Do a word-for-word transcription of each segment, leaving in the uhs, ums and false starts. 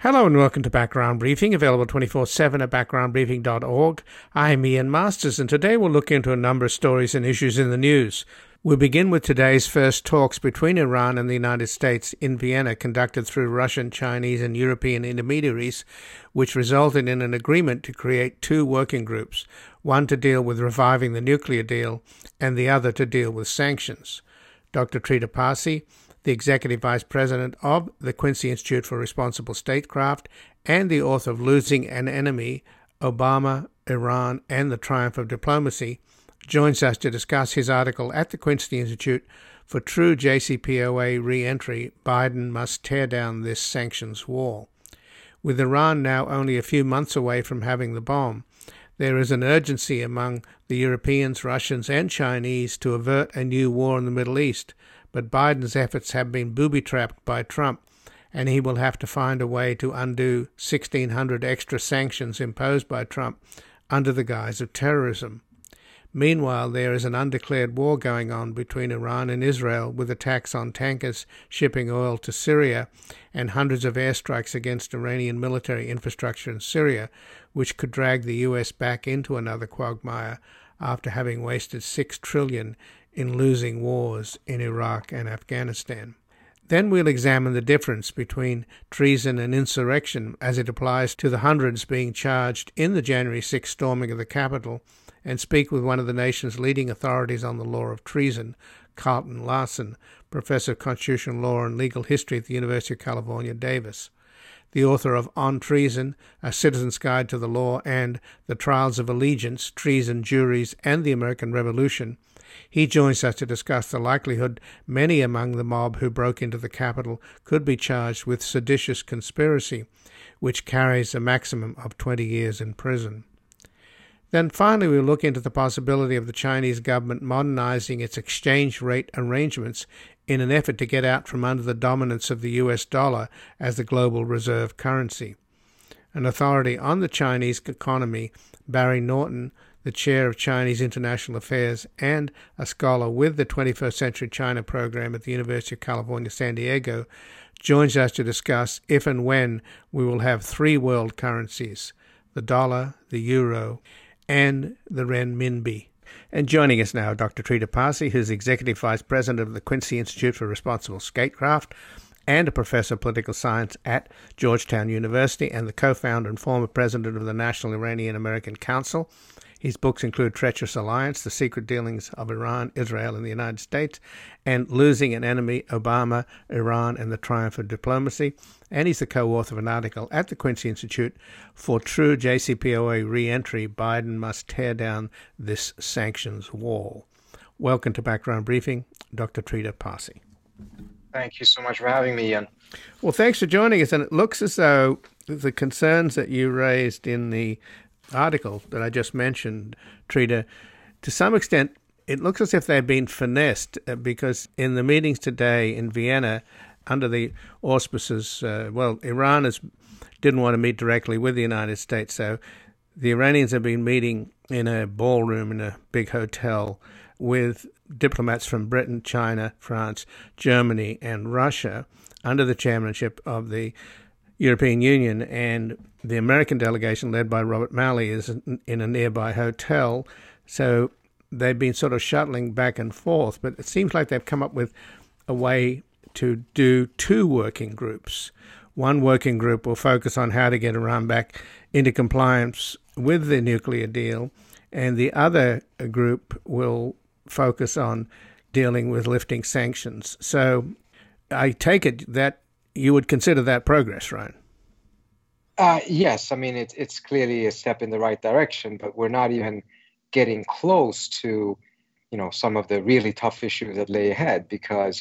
Hello and welcome to Background Briefing, available twenty-four seven at background briefing dot org. I'm Ian Masters, and today we'll look into a number of stories and issues in the news. We'll begin with today's first talks between Iran and the United States in Vienna, conducted through Russian, Chinese, and European intermediaries, which resulted in an agreement to create two working groups, one to deal with reviving the nuclear deal and the other to deal with sanctions. Doctor Trita Parsi, the Executive Vice President of the Quincy Institute for Responsible Statecraft and the author of Losing an Enemy, Obama, Iran, and the Triumph of Diplomacy, joins us to discuss his article at the Quincy Institute, For True J C P O A Re-Entry, Biden Must Tear Down This Sanctions Wall. With Iran now only a few months away from having the bomb, there is an urgency among the Europeans, Russians, and Chinese to avert a new war in the Middle East, but Biden's efforts have been booby-trapped by Trump, and he will have to find a way to undo sixteen hundred extra sanctions imposed by Trump under the guise of terrorism. Meanwhile, there is an undeclared war going on between Iran and Israel, with attacks on tankers shipping oil to Syria and hundreds of airstrikes against Iranian military infrastructure in Syria, which could drag the U S back into another quagmire after having wasted six trillion dollars in losing wars in Iraq and Afghanistan. Then we'll examine the difference between treason and insurrection as it applies to the hundreds being charged in the January sixth storming of the Capitol, and speak with one of the nation's leading authorities on the law of treason, Carlton Larson, Professor of Constitutional Law and Legal History at the University of California, Davis. The author of On Treason, A Citizen's Guide to the Law, and The Trials of Allegiance, Treason, Juries, and the American Revolution. He joins us to discuss the likelihood many among the mob who broke into the Capitol could be charged with seditious conspiracy, which carries a maximum of twenty years in prison. Then finally we'll look into the possibility of the Chinese government modernizing its exchange rate arrangements in an effort to get out from under the dominance of the U S dollar as the global reserve currency. An authority on the Chinese economy, Barry Norton, the chair of Chinese International Affairs and a scholar with the twenty-first Century China program at the University of California, San Diego, joins us to discuss if and when we will have three world currencies, the dollar, the euro, and the renminbi. And joining us now, Doctor Trita Parsi, who's Executive Vice President of the Quincy Institute for Responsible Statecraft and a Professor of Political Science at Georgetown University and the co-founder and former President of the National Iranian-American Council. His books include Treacherous Alliance, The Secret Dealings of Iran, Israel, and the United States, and Losing an Enemy, Obama, Iran, and the Triumph of Diplomacy. And he's the co-author of an article at the Quincy Institute, For True J C P O A Re-Entry, Biden Must Tear Down This Sanctions Wall. Welcome to Background Briefing, Doctor Trita Parsi. Thank you so much for having me, Ian. Well, thanks for joining us. And it looks as though the concerns that you raised in the article that I just mentioned, Trita, to some extent, it looks as if they've been finessed uh, because in the meetings today in Vienna, under the auspices, uh, well, Iran has, didn't want to meet directly with the United States, so the Iranians have been meeting in a ballroom in a big hotel with diplomats from Britain, China, France, Germany, and Russia under the chairmanship of the European Union, and the American delegation led by Robert Malley is in a nearby hotel. So they've been sort of shuttling back and forth, but it seems like they've come up with a way to do two working groups. One working group will focus on how to get Iran back into compliance with the nuclear deal, and the other group will focus on dealing with lifting sanctions. So I take it that you would consider that progress, right? Uh, yes, I mean, it, it's clearly a step in the right direction, but we're not even getting close to, you know, some of the really tough issues that lay ahead, because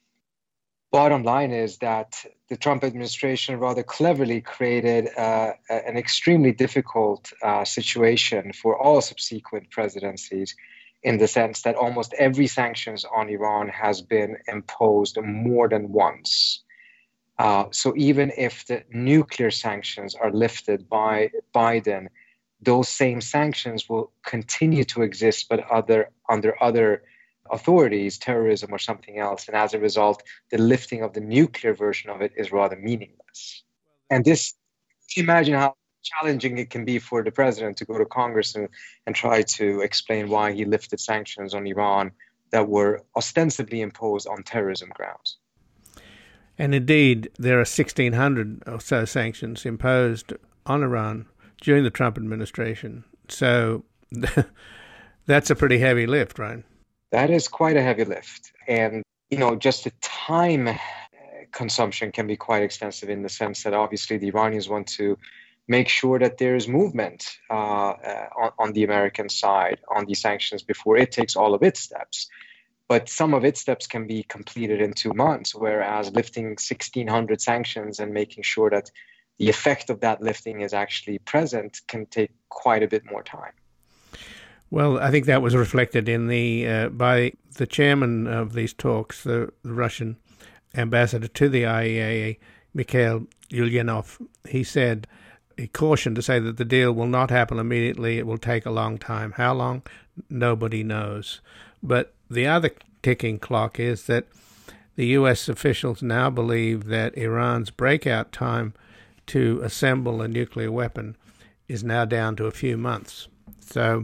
bottom line is that the Trump administration rather cleverly created uh, an extremely difficult uh, situation for all subsequent presidencies, in the sense that almost every sanctions on Iran has been imposed more than once. Uh, so even if the nuclear sanctions are lifted by Biden, those same sanctions will continue to exist, but other under other authorities, terrorism or something else. And as a result, the lifting of the nuclear version of it is rather meaningless. And this, imagine how challenging it can be for the president to go to Congress and, and try to explain why he lifted sanctions on Iran that were ostensibly imposed on terrorism grounds. And indeed, there are sixteen hundred or so sanctions imposed on Iran during the Trump administration. So that's a pretty heavy lift, right? That is quite a heavy lift. And, you know, just the time consumption can be quite extensive in the sense that obviously the Iranians want to make sure that there is movement uh, uh, on, on the American side on these sanctions before it takes all of its steps. But some of its steps can be completed in two months, whereas lifting sixteen hundred sanctions and making sure that the effect of that lifting is actually present can take quite a bit more time. Well, I think that was reflected in the uh, by the chairman of these talks, the, the Russian ambassador to the I A E A, Mikhail Ulyanov. He said, he cautioned to say that the deal will not happen immediately. It will take a long time. How long? Nobody knows. But the other ticking clock is that the U S officials now believe that Iran's breakout time to assemble a nuclear weapon is now down to a few months. So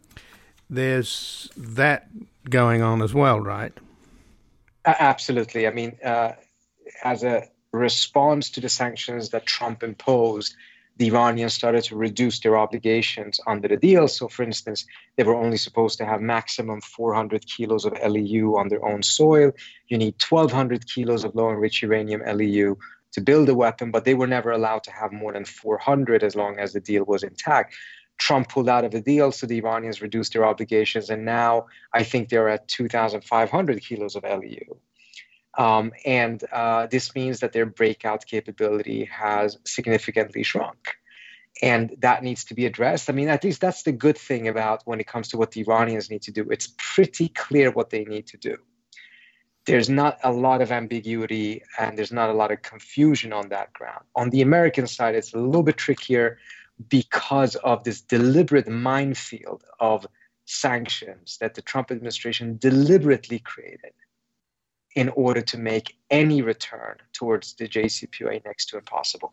there's that going on as well, right? Absolutely. I mean, uh, as a response to the sanctions that Trump imposed, the Iranians started to reduce their obligations under the deal. So, for instance, they were only supposed to have maximum four hundred kilos of L E U on their own soil. You need twelve hundred kilos of low-enriched uranium L E U to build a weapon, but they were never allowed to have more than four hundred as long as the deal was intact. Trump pulled out of the deal, so the Iranians reduced their obligations, and now I think they're at two thousand five hundred kilos of L E U. Um, and uh, this means that their breakout capability has significantly shrunk. And that needs to be addressed. I mean, at least that's the good thing about when it comes to what the Iranians need to do. It's pretty clear what they need to do. There's not a lot of ambiguity and there's not a lot of confusion on that ground. On the American side, it's a little bit trickier because of this deliberate minefield of sanctions that the Trump administration deliberately created in order to make any return towards the J C P O A next to impossible.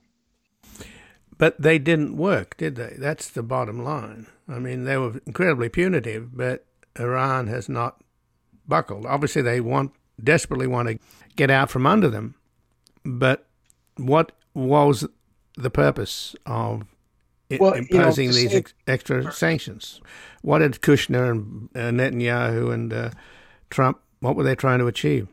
But they didn't work, did they? That's the bottom line. I mean, they were incredibly punitive, but Iran has not buckled. Obviously, they want desperately want to get out from under them. But what was the purpose of well, imposing you know, these ex- extra sanctions? What did Kushner and uh, Netanyahu and uh, Trump, what were they trying to achieve?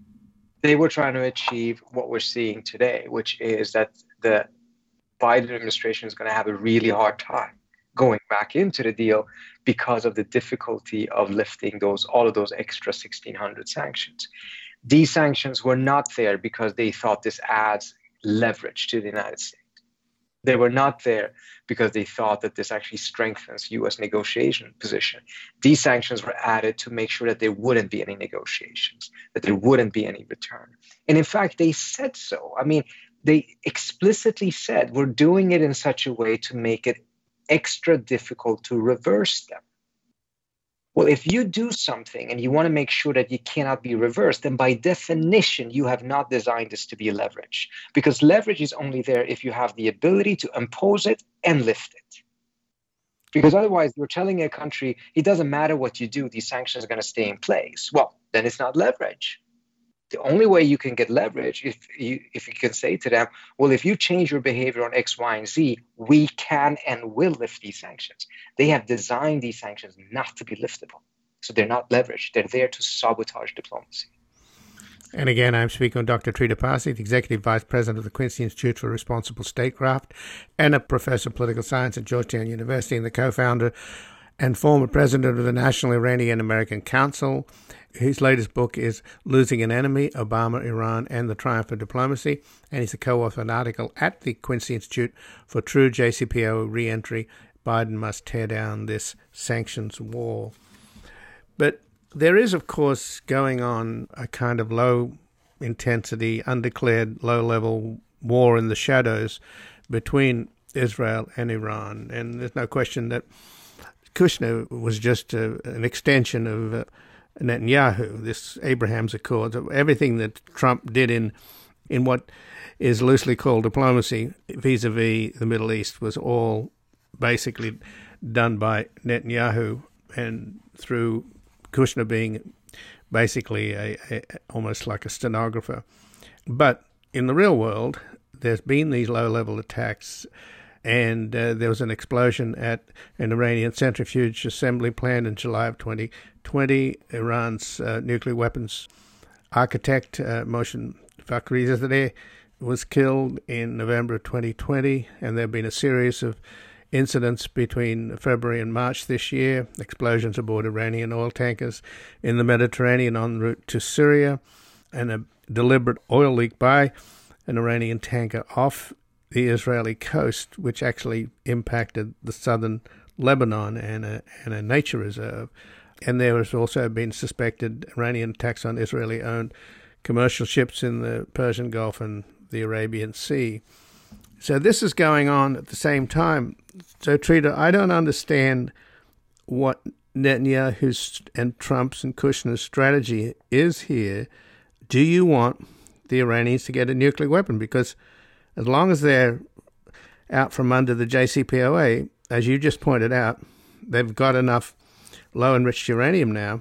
They were trying to achieve what we're seeing today, which is that the Biden administration is going to have a really hard time going back into the deal because of the difficulty of lifting those all of those extra sixteen hundred sanctions. These sanctions were not there because they thought this adds leverage to the United States. They were not there because they thought that this actually strengthens U S negotiation position. These sanctions were added to make sure that there wouldn't be any negotiations, that there wouldn't be any return. And in fact, they said so. I mean, they explicitly said we're doing it in such a way to make it extra difficult to reverse them. Well, if you do something and you want to make sure that you cannot be reversed, then by definition, you have not designed this to be leverage. Because leverage is only there if you have the ability to impose it and lift it. Because otherwise, you're telling a country, it doesn't matter what you do, these sanctions are going to stay in place. Well, then it's not leverage. The only way you can get leverage if you if you can say to them, well, if you change your behavior on X, Y, and Z, we can and will lift these sanctions. They have designed these sanctions not to be liftable. So they're not leverage. They're there to sabotage diplomacy. And again, I'm speaking with Doctor Trita Parsi, the Executive Vice President of the Quincy Institute for Responsible Statecraft and a Professor of Political Science at Georgetown University and the co-founder and former President of the National Iranian American Council. His latest book is Losing an Enemy, Obama, Iran, and the Triumph of Diplomacy, and he's a co-author of an article at the Quincy Institute for True J C P O A Reentry. Biden must tear down this sanctions wall. But there is, of course, going on a kind of low-intensity, undeclared, low-level war in the shadows between Israel and Iran, and there's no question that Kushner was just a, an extension of uh, Netanyahu, this Abraham's Accords, everything that Trump did in in what is loosely called diplomacy vis-a-vis the Middle East was all basically done by Netanyahu and through Kushner being basically a, a almost like a stenographer. But in the real world, there's been these low-level attacks, and uh, there was an explosion at an Iranian centrifuge assembly plant in July of twenty twenty. Iran's uh, nuclear weapons architect, uh, Mohsen Fakhrizadeh, was killed in November of twenty twenty, and there have been a series of incidents between February and March this year, explosions aboard Iranian oil tankers in the Mediterranean en route to Syria, and a deliberate oil leak by an Iranian tanker off the Israeli coast, which actually impacted the southern Lebanon and a, and a nature reserve. And there has also been suspected Iranian attacks on Israeli-owned commercial ships in the Persian Gulf and the Arabian Sea. So this is going on at the same time. So, Trita, I don't understand what Netanyahu's and Trump's and Kushner's strategy is here. Do you want the Iranians to get a nuclear weapon? Because as long as they're out from under the J C P O A, as you just pointed out, they've got enough low-enriched uranium now.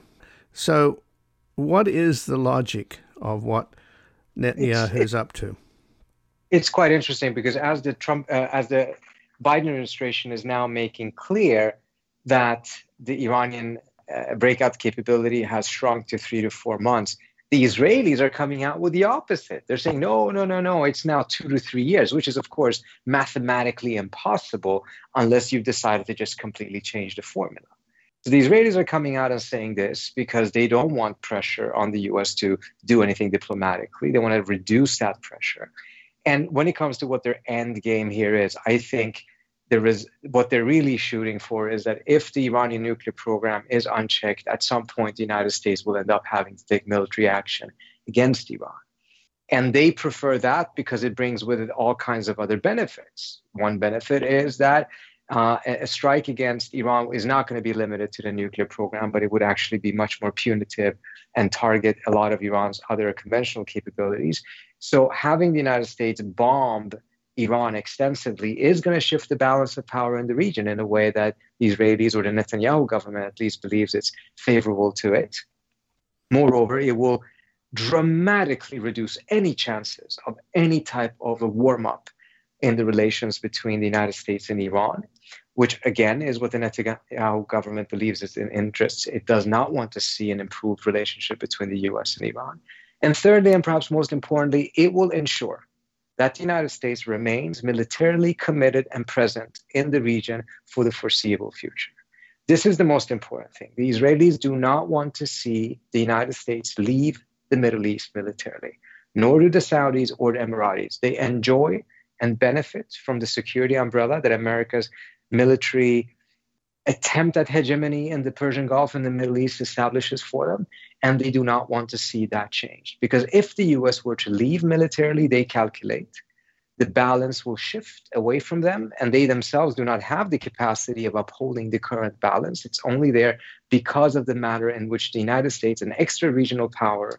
So what is the logic of what Netanyahu is up to? It's quite interesting because as the Trump, uh, as the Biden administration is now making clear that the Iranian uh, breakout capability has shrunk to three to four months, the Israelis are coming out with the opposite. They're saying, no, no, no, no, it's now two to three years, which is, of course, mathematically impossible unless you've decided to just completely change the formula. So the Israelis are coming out and saying this because they don't want pressure on the U S to do anything diplomatically. They want to reduce that pressure. And when it comes to what their end game here is, I think there is what they're really shooting for is that if the Iranian nuclear program is unchecked, at some point the United States will end up having to take military action against Iran. And they prefer that because it brings with it all kinds of other benefits. One benefit is that uh, a strike against Iran is not going to be limited to the nuclear program, but it would actually be much more punitive and target a lot of Iran's other conventional capabilities. So having the United States bomb Iran extensively is going to shift the balance of power in the region in a way that the Israelis or the Netanyahu government at least believes it's favorable to it. Moreover, it will dramatically reduce any chances of any type of a warm-up in the relations between the United States and Iran, which again is what the Netanyahu government believes is in interests. It does not want to see an improved relationship between the U S and Iran. And thirdly, and perhaps most importantly, it will ensure that the United States remains militarily committed and present in the region for the foreseeable future. This is the most important thing. The Israelis do not want to see the United States leave the Middle East militarily, nor do the Saudis or the Emiratis. They enjoy and benefit from the security umbrella that America's military attempt at hegemony in the Persian Gulf and the Middle East establishes for them, and they do not want to see that changed. Because if the U S were to leave militarily, they calculate the balance will shift away from them, and they themselves do not have the capacity of upholding the current balance. It's only there because of the manner in which the United States, an extra-regional power,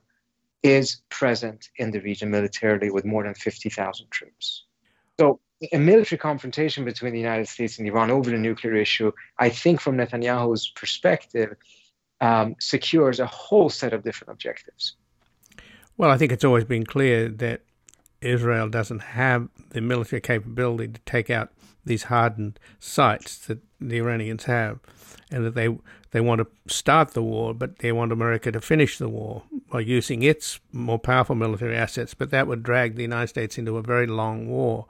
is present in the region militarily with more than fifty thousand troops. So a military confrontation between the United States and Iran over the nuclear issue, I think from Netanyahu's perspective, um, secures a whole set of different objectives. Well, I think it's always been clear that Israel doesn't have the military capability to take out these hardened sites that the Iranians have, and that they they want to start the war, but they want America to finish the war by using its more powerful military assets, but that would drag the United States into a very long war.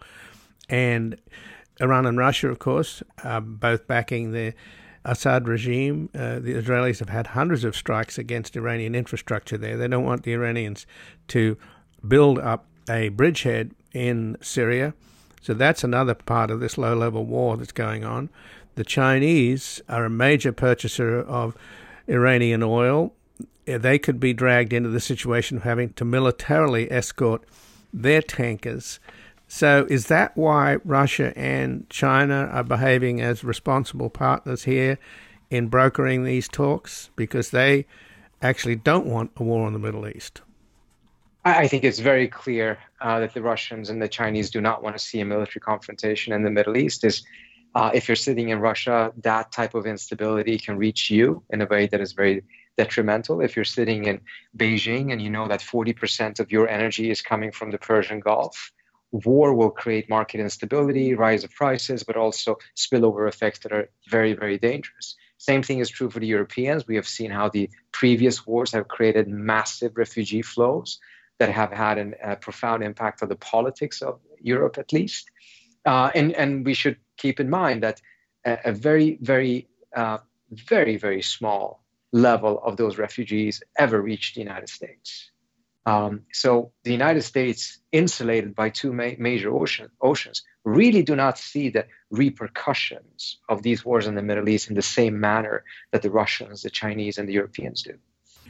And Iran and Russia, of course, are both backing the Assad regime. Uh, the Israelis have had hundreds of strikes against Iranian infrastructure there. They don't want the Iranians to build up a bridgehead in Syria. So that's another part of this low-level war that's going on. The Chinese are a major purchaser of Iranian oil. They could be dragged into the situation of having to militarily escort their tankers. So is that why Russia and China are behaving as responsible partners here in brokering these talks? Because they actually don't want a war in the Middle East. I think it's very clear uh, that the Russians and the Chinese do not want to see a military confrontation in the Middle East. Is uh, if you're sitting in Russia, that type of instability can reach you in a way that is very detrimental. If you're sitting in Beijing and you know that forty percent of your energy is coming from the Persian Gulf, war will create market instability, rise of prices, but also spillover effects that are very, very dangerous. Same thing is true for the Europeans. We have seen how the previous wars have created massive refugee flows that have had an, a profound impact on the politics of Europe, at least. Uh, and, and we should keep in mind that a, a very, very, uh, very, very small level of those refugees ever reached the United States. Um, so the United States, insulated by two ma- major ocean, oceans, really do not see the repercussions of these wars in the Middle East in the same manner that the Russians, the Chinese, and the Europeans do.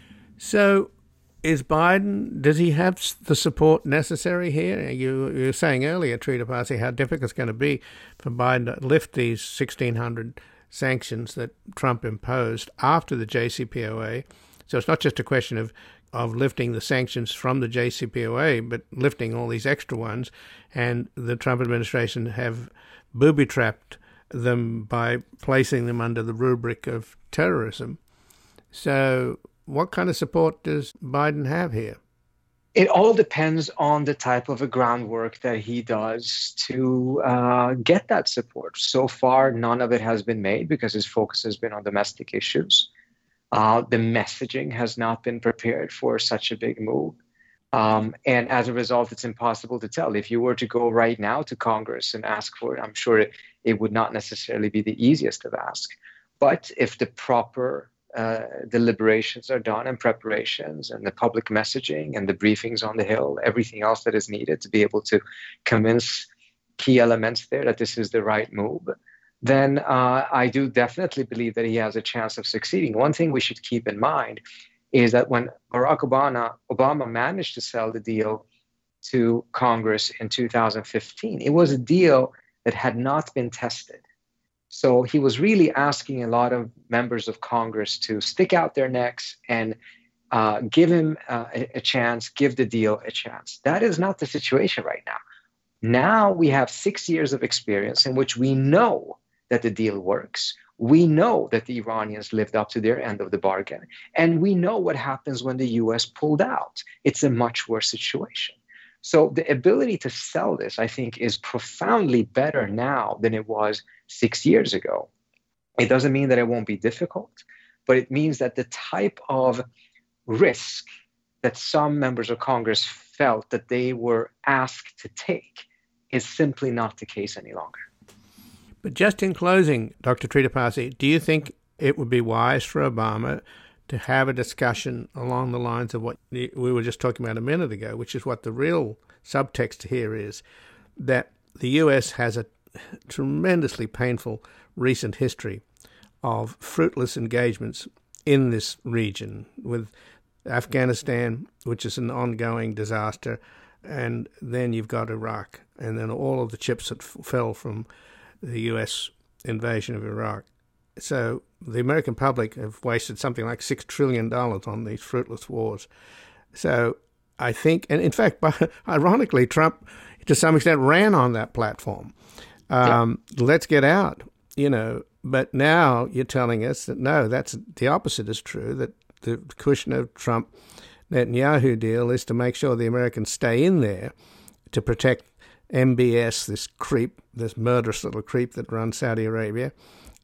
So is Biden, does he have the support necessary here? You, you were saying earlier, Trita Parsi, how difficult it's going to be for Biden to lift these sixteen hundred sanctions that Trump imposed after the J C P O A. So it's not just a question of, of lifting the sanctions from the J C P O A, but lifting all these extra ones. And the Trump administration have booby-trapped them by placing them under the rubric of terrorism. So what kind of support does Biden have here? It all depends on the type of a groundwork that he does to uh, get that support. So far, none of it has been made because his focus has been on domestic issues. Uh, the messaging has not been prepared for such a big move. Um, and as a result, it's impossible to tell. If you were to go right now to Congress and ask for it, I'm sure it, it would not necessarily be the easiest of asks. But if the proper uh, deliberations are done and preparations and the public messaging and the briefings on the Hill, everything else that is needed to be able to convince key elements there that this is the right move, then uh, I do definitely believe that he has a chance of succeeding. One thing we should keep in mind is that when Barack Obama, Obama managed to sell the deal to Congress in two thousand fifteen, it was a deal that had not been tested. So he was really asking a lot of members of Congress to stick out their necks and uh, give him uh, a, a chance, give the deal a chance. That is not the situation right now. Now we have six years of experience in which we know that the deal works. We know that the Iranians lived up to their end of the bargain. And we know what happens when the U S pulled out. It's a much worse situation. So the ability to sell this, I think, is profoundly better now than it was six years ago. It doesn't mean that it won't be difficult, but it means that the type of risk that some members of Congress felt that they were asked to take is simply not the case any longer. But just in closing, Doctor Trita Parsi, do you think it would be wise for Obama to have a discussion along the lines of what we were just talking about a minute ago, which is what the real subtext here is, that the U S has a tremendously painful recent history of fruitless engagements in this region, with Afghanistan, which is an ongoing disaster, and then you've got Iraq, and then all of the chips that f- fell from the U S invasion of Iraq. So the American public have wasted something like six trillion dollars on these fruitless wars. So I think, and in fact, ironically, Trump, to some extent, ran on that platform. Um, yeah. Let's get out, you know. But now you're telling us that, no, that's the opposite is true, that the Kushner-Trump Netanyahu deal is to make sure the Americans stay in there to protect M B S, this creep, this murderous little creep that runs Saudi Arabia,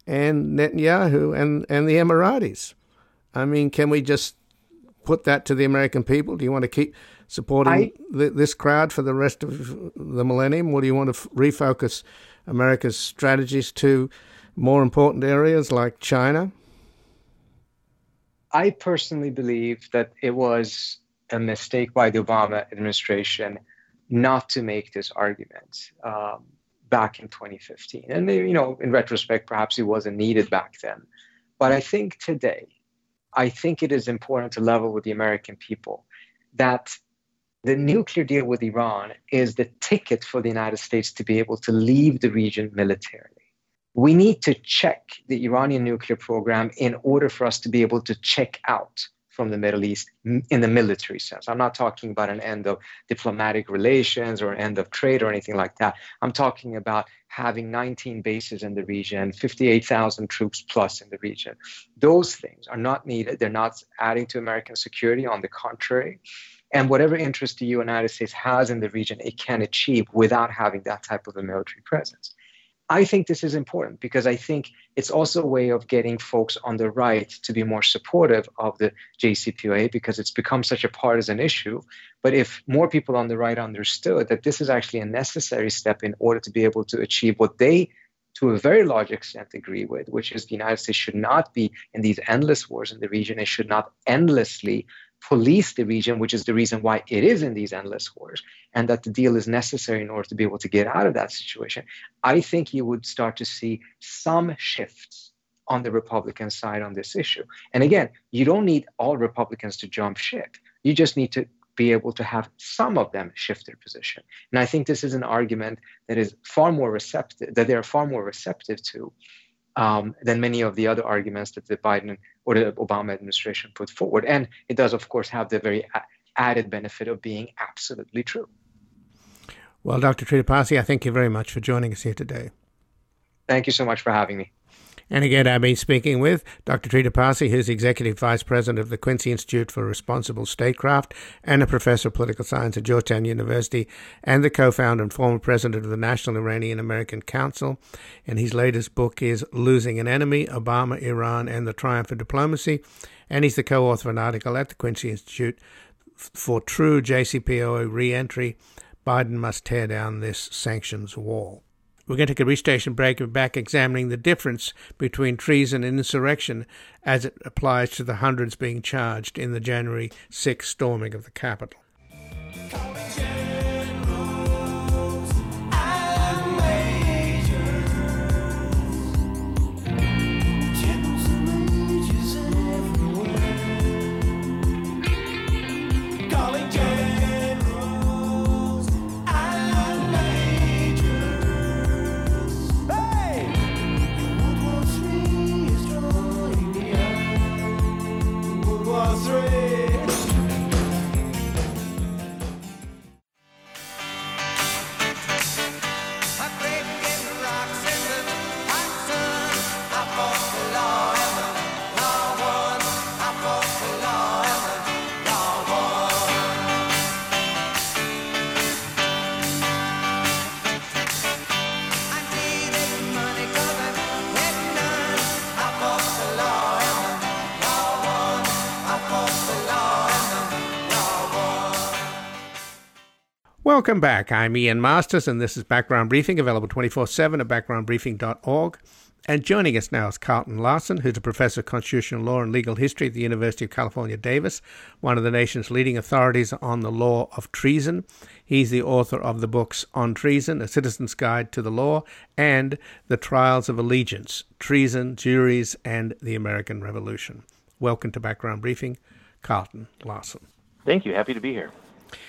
and Netanyahu and, and the Emiratis. I mean, can we just put that to the American people? Do you want to keep supporting I, th- this crowd for the rest of the millennium, or do you want to f- refocus America's strategies to more important areas like China? I personally believe that it was a mistake by the Obama administration not to make this argument um, back in twenty fifteen. And, you know, in retrospect, perhaps it wasn't needed back then. But I think today, I think it is important to level with the American people that the nuclear deal with Iran is the ticket for the United States to be able to leave the region militarily. We need to check the Iranian nuclear program in order for us to be able to check out from the Middle East in the military sense. I'm not talking about an end of diplomatic relations or an end of trade or anything like that. I'm talking about having nineteen bases in the region, fifty-eight thousand troops plus in the region. Those things are not needed. They're not adding to American security. On the contrary. And whatever interest the United States has in the region, it can achieve without having that type of a military presence. I think this is important because I think it's also a way of getting folks on the right to be more supportive of the J C P O A because it's become such a partisan issue. But if more people on the right understood that this is actually a necessary step in order to be able to achieve what they, to a very large extent, agree with, which is the United States should not be in these endless wars in the region. It should not endlessly police the region, which is the reason why it is in these endless wars, and that the deal is necessary in order to be able to get out of that situation. I think you would start to see some shifts on the Republican side on this issue. And again, you don't need all Republicans to jump ship. You just need to be able to have some of them shift their position. And I think this is an argument that is far more receptive, that they're far more receptive to Um, than many of the other arguments that the Biden or the Obama administration put forward. And it does, of course, have the very a- added benefit of being absolutely true. Well, Doctor Trita Parsi, I thank you very much for joining us here today. Thank you so much for having me. And again, I've been speaking with Doctor Trita Parsi, who's Executive Vice President of the Quincy Institute for Responsible Statecraft and a Professor of Political Science at Georgetown University and the co-founder and former President of the National Iranian American Council. And his latest book is Losing an Enemy, Obama, Iran, and the Triumph of Diplomacy. And he's the co-author of an article at the Quincy Institute for True J C P O A Re-Entry, Biden Must Tear Down This Sanctions Wall. We're going to take a restation break and back examining the difference between treason and insurrection as it applies to the hundreds being charged in the January sixth storming of the Capitol. Welcome back. I'm Ian Masters, and this is Background Briefing, available twenty-four seven at background briefing dot org. And joining us now is Carlton Larson, who's a professor of constitutional law and legal history at the University of California, Davis, one of the nation's leading authorities on the law of treason. He's the author of the books On Treason, A Citizen's Guide to the Law, and The Trials of Allegiance, Treason, Juries, and the American Revolution. Welcome to Background Briefing, Carlton Larson. Thank you. Happy to be here.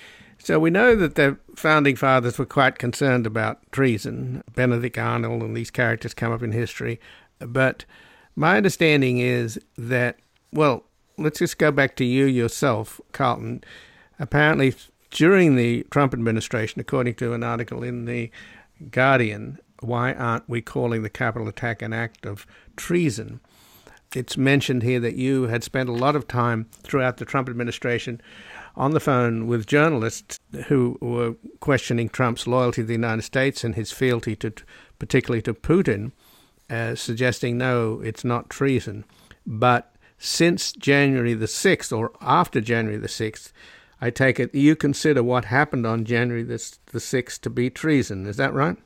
So we know that the Founding Fathers were quite concerned about treason. Benedict Arnold and these characters come up in history. But my understanding is that, well, let's just go back to you yourself, Carlton. Apparently, during the Trump administration, according to an article in The Guardian, Why Aren't We Calling the Capitol Attack an Act of Treason? It's mentioned here that you had spent a lot of time throughout the Trump administration on the phone with journalists who were questioning Trump's loyalty to the United States and his fealty to, particularly to Putin, uh, suggesting, no, it's not treason. But since January the sixth, or after January the sixth, I take it you consider what happened on January the sixth to be treason. Is that right?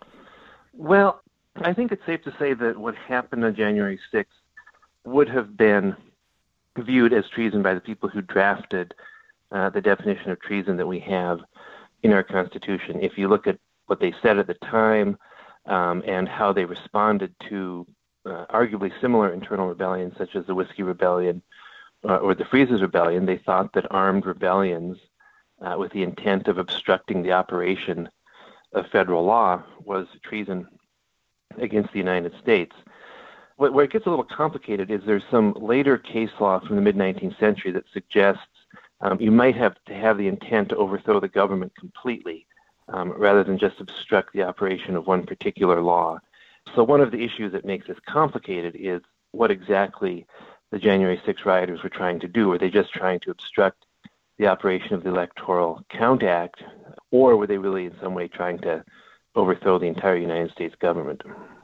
Well, I think it's safe to say that what happened on January sixth would have been viewed as treason by the people who drafted uh, the definition of treason that we have in our Constitution. If you look at what they said at the time um, and how they responded to uh, arguably similar internal rebellions, such as the Whiskey Rebellion uh, or the Freezes Rebellion, they thought that armed rebellions uh, with the intent of obstructing the operation of federal law was treason against the United States. what, where it gets a little complicated is there's some later case law from the mid-nineteenth century that suggests um, you might have to have the intent to overthrow the government completely um, rather than just obstruct the operation of one particular law. So one of the issues that makes this complicated is what exactly the January sixth rioters were trying to do. Were they just trying to obstruct the operation of the Electoral Count Act, or were they really in some way trying to overthrow the entire United States government?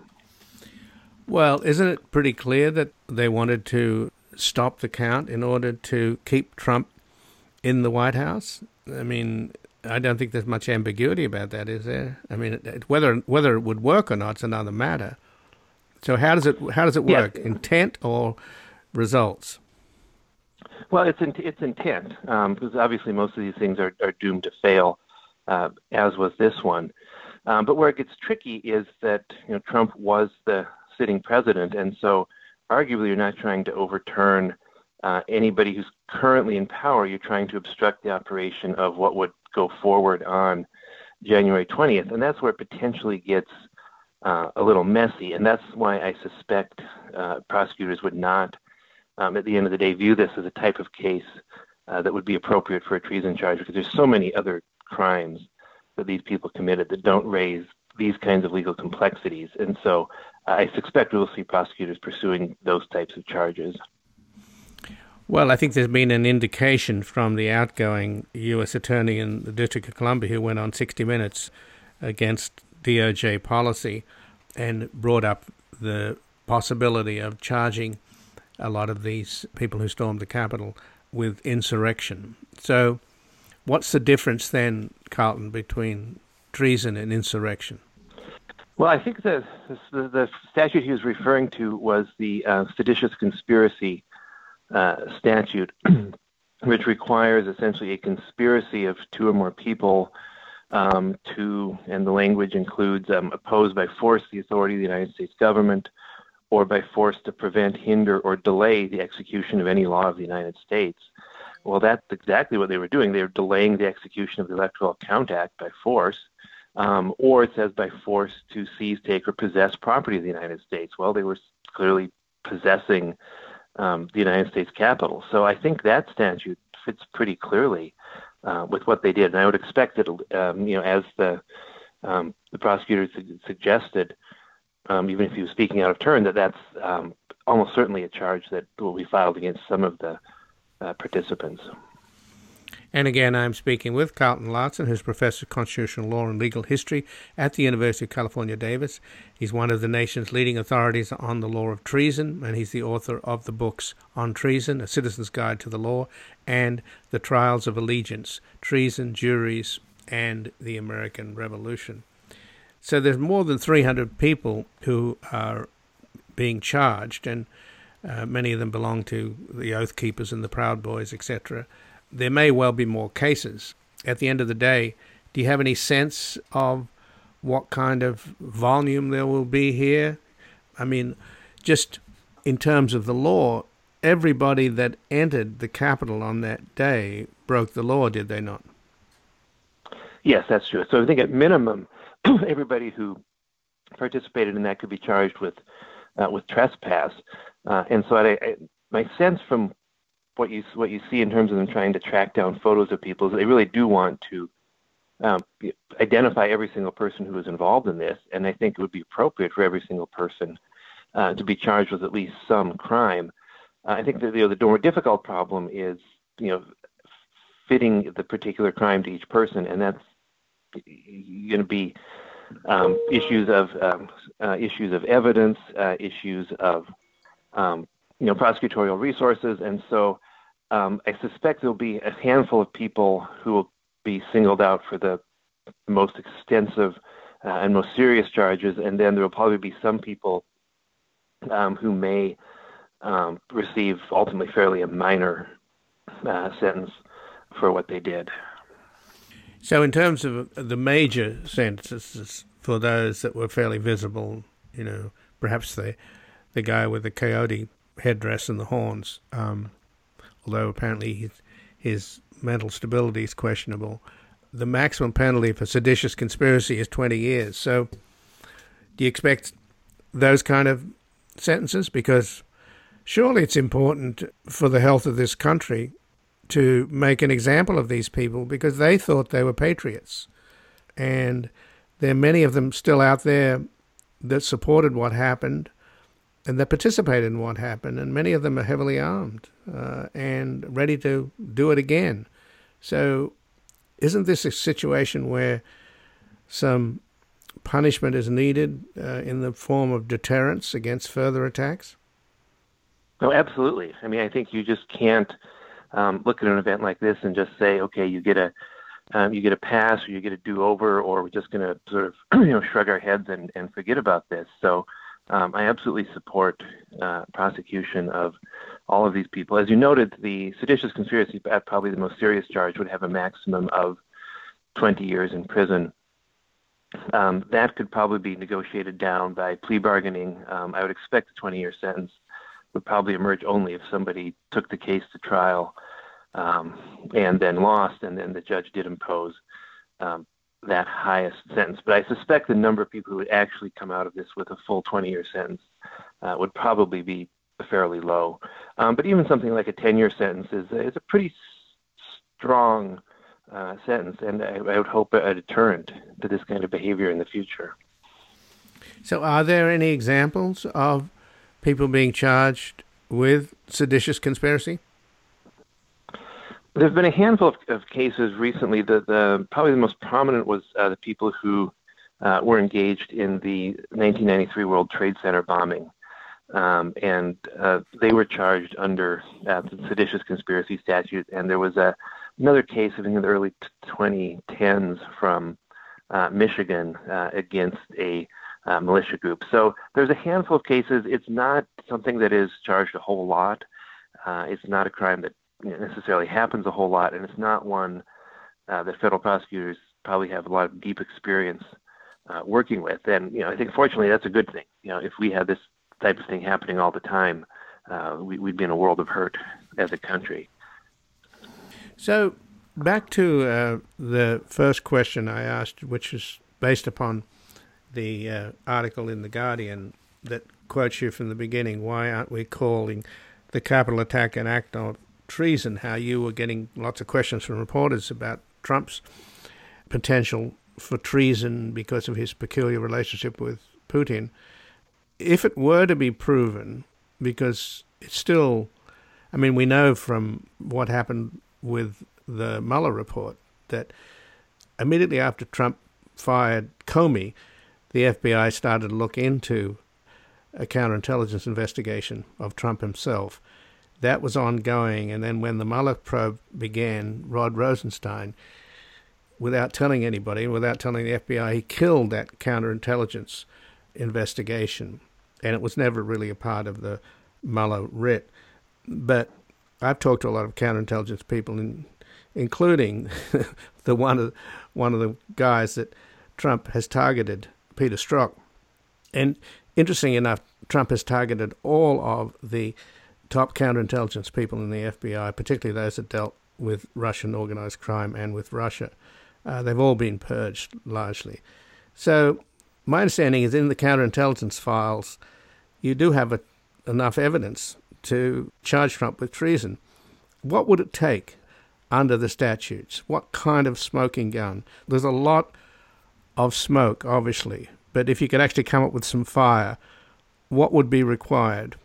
Well, isn't it pretty clear that they wanted to stop the count in order to keep Trump in the White House? I mean, I don't think there's much ambiguity about that, is there? I mean, it, whether whether it would work or not is another matter. So how does it how does it work? Yeah. Intent or results? Well, it's in, it's intent, um, because obviously most of these things are, are doomed to fail, uh, as was this one. Um, but where it gets tricky is that, you know, Trump was the sitting president, and so arguably you're not trying to overturn uh, anybody who's currently in power. You're trying to obstruct the operation of what would go forward on January twentieth, and that's where it potentially gets uh, a little messy, and that's why I suspect uh, prosecutors would not, um, at the end of the day, view this as a type of case uh, that would be appropriate for a treason charge, because there's so many other crimes that these people committed that don't raise these kinds of legal complexities, and so I suspect we'll see prosecutors pursuing those types of charges. Well, I think there's been an indication from the outgoing U S attorney in the District of Columbia who went on sixty minutes against D O J policy and brought up the possibility of charging a lot of these people who stormed the Capitol with insurrection. So what's the difference then, Carlton, between treason and insurrection? Well, I think the, the, the statute he was referring to was the uh, seditious conspiracy uh, statute, which requires essentially a conspiracy of two or more people um, to, and the language includes um, oppose by force the authority of the United States government, or by force to prevent, hinder, or delay the execution of any law of the United States. Well, that's exactly what they were doing. They were delaying the execution of the Electoral Count Act by force. Um, or it says by force to seize, take, or possess property of the United States. Well, they were clearly possessing um, the United States Capitol. So I think that statute fits pretty clearly uh, with what they did. And I would expect that, um, you know, as the um, the prosecutor su- suggested, um, even if he was speaking out of turn, that that's um, almost certainly a charge that will be filed against some of the uh, participants. And again, I'm speaking with Carlton Larson, who's Professor of Constitutional Law and Legal History at the University of California, Davis. He's one of the nation's leading authorities on the law of treason, and he's the author of the books On Treason, A Citizen's Guide to the Law, and The Trials of Allegiance, Treason, Juries, and the American Revolution. So there's more than three hundred people who are being charged, and uh, many of them belong to the Oath Keepers and the Proud Boys, et cetera. There may well be more cases. At the end of the day, do you have any sense of what kind of volume there will be here? I mean, just in terms of the law, everybody that entered the Capitol on that day broke the law, did they not? Yes, that's true. So I think at minimum, everybody who participated in that could be charged with uh, with trespass. Uh, and so I, I, my sense from what you what you see in terms of them trying to track down photos of people is they really do want to um, identify every single person who was involved in this, and I think it would be appropriate for every single person uh, to be charged with at least some crime. Uh, I think that you know, the more difficult problem is you know fitting the particular crime to each person, and that's going to be um, issues of um, uh, issues of evidence, uh, issues of um, you know, prosecutorial resources, and so um, I suspect there'll be a handful of people who will be singled out for the most extensive uh, and most serious charges, and then there will probably be some people um, who may um, receive ultimately fairly a minor uh, sentence for what they did. So in terms of the major sentences for those that were fairly visible, you know, perhaps the the guy with the coyote headdress and the horns, um, although apparently his, his mental stability is questionable. The maximum penalty for seditious conspiracy is twenty years. So do you expect those kind of sentences? Because surely it's important for the health of this country to make an example of these people, because they thought they were patriots. And there are many of them still out there that supported what happened and that participated in what happened. And many of them are heavily armed uh, and ready to do it again. So isn't this a situation where some punishment is needed uh, in the form of deterrence against further attacks? No, absolutely. I mean, I think you just can't um, look at an event like this and just say, okay, you get a um, you get a pass, or you get a do-over, or we're just going to sort of you know shrug our heads and, and forget about this. So um, I absolutely support uh, prosecution of all of these people. As you noted, the seditious conspiracy, probably the most serious charge, would have a maximum of twenty years in prison. Um, that could probably be negotiated down by plea bargaining. Um, I would expect a twenty-year sentence would probably emerge only if somebody took the case to trial um, and then lost, and then the judge did impose um, that highest sentence. But I suspect the number of people who would actually come out of this with a full twenty-year sentence uh, would probably be fairly low. Um, but even something like a ten-year sentence is, is a pretty s- strong uh, sentence, and I, I would hope a deterrent to this kind of behavior in the future. So are there any examples of people being charged with seditious conspiracy? There have been a handful of, of cases recently. The, the probably the most prominent was uh, the people who uh, were engaged in the nineteen ninety-three World Trade Center bombing. Um, and uh, they were charged under uh, the seditious conspiracy statute. And there was a, another case, I think in the early twenty tens from uh, Michigan uh, against a uh, militia group. So there's a handful of cases. It's not something that is charged a whole lot. Uh, it's not a crime that necessarily happens a whole lot, and it's not one uh, that federal prosecutors probably have a lot of deep experience uh, working with. And you know, I think fortunately that's a good thing. You know, if we had this type of thing happening all the time, uh, we, we'd be in a world of hurt as a country. So back to uh, the first question I asked, which is based upon the uh, article in The Guardian that quotes you from the beginning, why aren't we calling the Capitol attack an act of treason? How you were getting lots of questions from reporters about Trump's potential for treason because of his peculiar relationship with Putin. If it were to be proven, because it's still, I mean, we know from what happened with the Mueller report that immediately after Trump fired Comey, the F B I started to look into a counterintelligence investigation of Trump himself. That was ongoing, and then when the Mueller probe began, Rod Rosenstein, without telling anybody, without telling the F B I, he killed that counterintelligence investigation, and it was never really a part of the Mueller writ. But I've talked to a lot of counterintelligence people, in, including the one of one of the guys that Trump has targeted, Peter Strzok. And interesting enough, Trump has targeted all of the top counterintelligence people in the F B I, particularly those that dealt with Russian organized crime and with Russia. Uh, they've all been purged largely. So my understanding is in the counterintelligence files, you do have a, enough evidence to charge Trump with treason. What would it take under the statutes? What kind of smoking gun? There's a lot of smoke, obviously, but if you could actually come up with some fire, what would be required?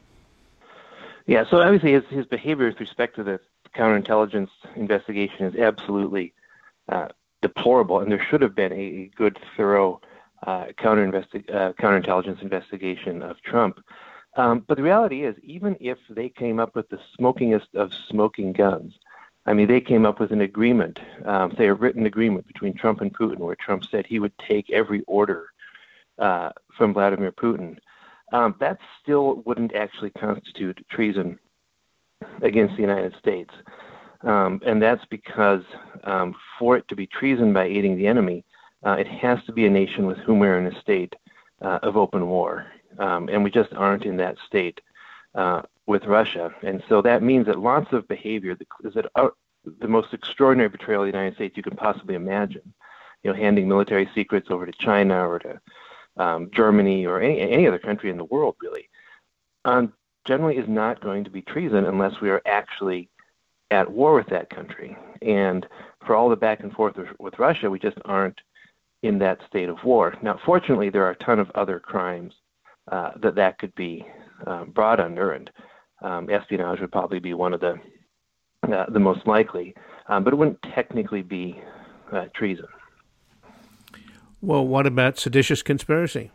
Yeah, so obviously his, his behavior with respect to the counterintelligence investigation is absolutely uh, deplorable, and there should have been a good, thorough uh, counter uh, counterintelligence investigation of Trump. Um, but the reality is, even if they came up with the smokingest of smoking guns, I mean, they came up with an agreement, um, say a written agreement between Trump and Putin, where Trump said he would take every order uh, from Vladimir Putin. Um, that still wouldn't actually constitute treason against the United States. Um, and that's because um, for it to be treason by aiding the enemy, uh, it has to be a nation with whom we're in a state uh, of open war. Um, and we just aren't in that state uh, with Russia. And so that means that lots of behavior is that uh, the most extraordinary betrayal of the United States you can possibly imagine, you know, handing military secrets over to China or to Um, Germany or any, any other country in the world, really. um, generally is not going to be treason unless we are actually at war with that country. And for all the back and forth with, with Russia, we just aren't in that state of war. Now, fortunately, there are a ton of other crimes uh, that that could be uh, brought under, and um, espionage would probably be one of the uh, the most likely, um, but it wouldn't technically be uh, treason. Well, what about seditious conspiracy?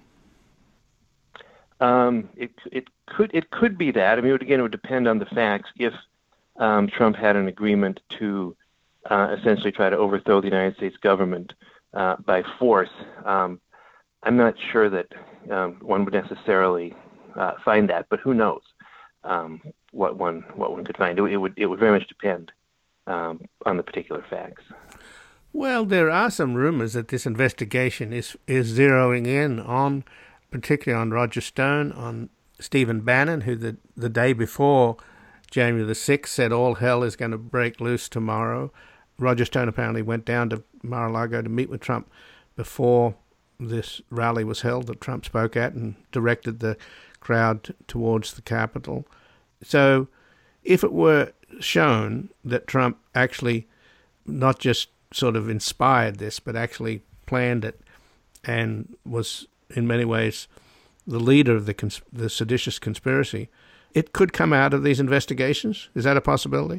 Um, it it could it could be that. I mean, it would, again, it would depend on the facts. If um, Trump had an agreement to uh, essentially try to overthrow the United States government uh, by force, um, I'm not sure that um, one would necessarily uh, find that. But who knows um, what one what one could find? It, it would it would very much depend um, on the particular facts. Well, there are some rumors that this investigation is is zeroing in on, particularly on Roger Stone, on Stephen Bannon, who the, the day before January the sixth said all hell is going to break loose tomorrow. Roger Stone apparently went down to Mar-a-Lago to meet with Trump before this rally was held that Trump spoke at and directed the crowd t- towards the Capitol. So if it were shown that Trump actually not just sort of inspired this, but actually planned it and was in many ways the leader of the cons- the seditious conspiracy, it could come out of these investigations? Is that a possibility?